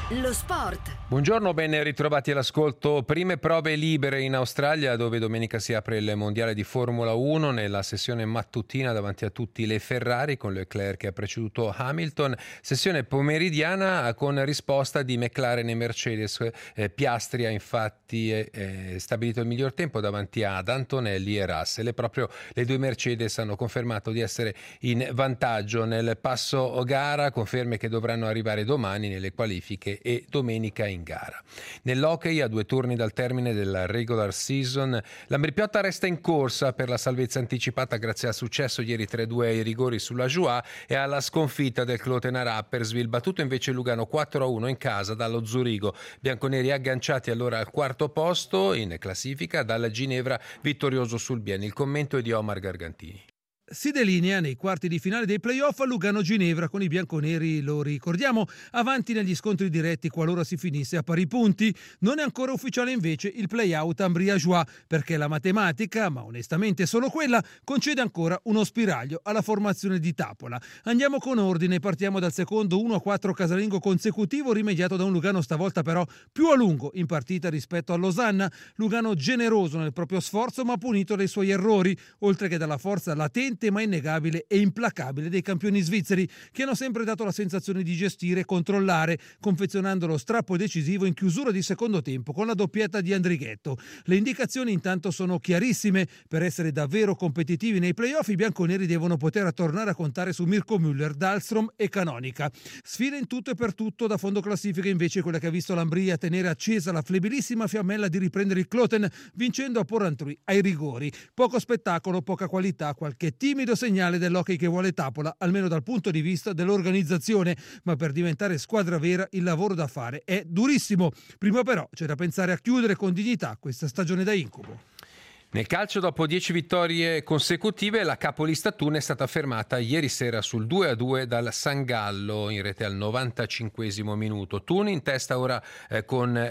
Lo sport. Buongiorno, ben ritrovati all'ascolto. Prime prove libere in Australia, dove domenica si apre il mondiale di Formula 1 nella sessione mattutina davanti a tutti le Ferrari, con Leclerc che ha preceduto Hamilton. Sessione pomeridiana con risposta di McLaren e Mercedes. Piastri ha infatti stabilito il miglior tempo davanti ad Antonelli e Russell, e proprio le due Mercedes hanno confermato di essere in vantaggio nel passo gara, conferme che dovranno arrivare domani nelle qualifiche e domenica in gara. Nell'hockey, a 2 turni dal termine della regular season, l'Ambripiotta resta in corsa per la salvezza anticipata grazie al successo ieri 3-2 ai rigori sulla Joie e alla sconfitta del Clotena Rapperswil, battuto invece Lugano 4-1 in casa dallo Zurigo. Bianconeri agganciati allora al quarto posto in classifica dalla Ginevra vittorioso sul Bien. Il commento è di Omar Gargantini. Si delinea nei quarti di finale dei playoff a Lugano-Ginevra, con i bianconeri, lo ricordiamo, avanti negli scontri diretti qualora si finisse a pari punti. Non è ancora ufficiale invece il play-out Ambria-Joie, perché la matematica, ma onestamente solo quella, concede ancora uno spiraglio alla formazione di Tapola. Andiamo con ordine, partiamo dal secondo 1-4 casalingo consecutivo, rimediato da un Lugano stavolta però più a lungo in partita rispetto a Losanna. Lugano generoso nel proprio sforzo, ma punito dai suoi errori, oltre che dalla forza latente ma innegabile e implacabile dei campioni svizzeri, che hanno sempre dato la sensazione di gestire e controllare, confezionando lo strappo decisivo in chiusura di secondo tempo con la doppietta di Andrighetto. Le indicazioni intanto sono chiarissime: per essere davvero competitivi nei playoff i bianconeri devono poter tornare a contare su Mirko Müller, Dahlstrom e Canonica. Sfida in tutto e per tutto da fondo classifica invece quella che ha visto l'Ambria tenere accesa la flebilissima fiammella di riprendere il Kloten, vincendo a Porrentruy ai rigori. Poco spettacolo, poca qualità, qualche timido segnale dell'hockey che vuole Tapola, almeno dal punto di vista dell'organizzazione, ma per diventare squadra vera il lavoro da fare è durissimo. Prima però c'è da pensare a chiudere con dignità questa stagione da incubo. Nel calcio, dopo 10 vittorie consecutive, la capolista Thun è stata fermata ieri sera sul 2-2 dal San Gallo in rete al 95esimo minuto. Thun in testa ora con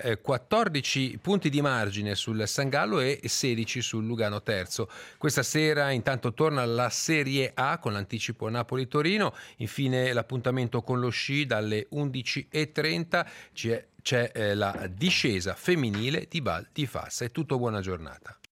14 punti di margine sul San Gallo e 16 sul Lugano terzo. Questa sera intanto torna la Serie A con l'anticipo Napoli-Torino. Infine l'appuntamento con lo sci dalle 11:30. C'è la discesa femminile di Val di Fassa. È tutto, buona giornata.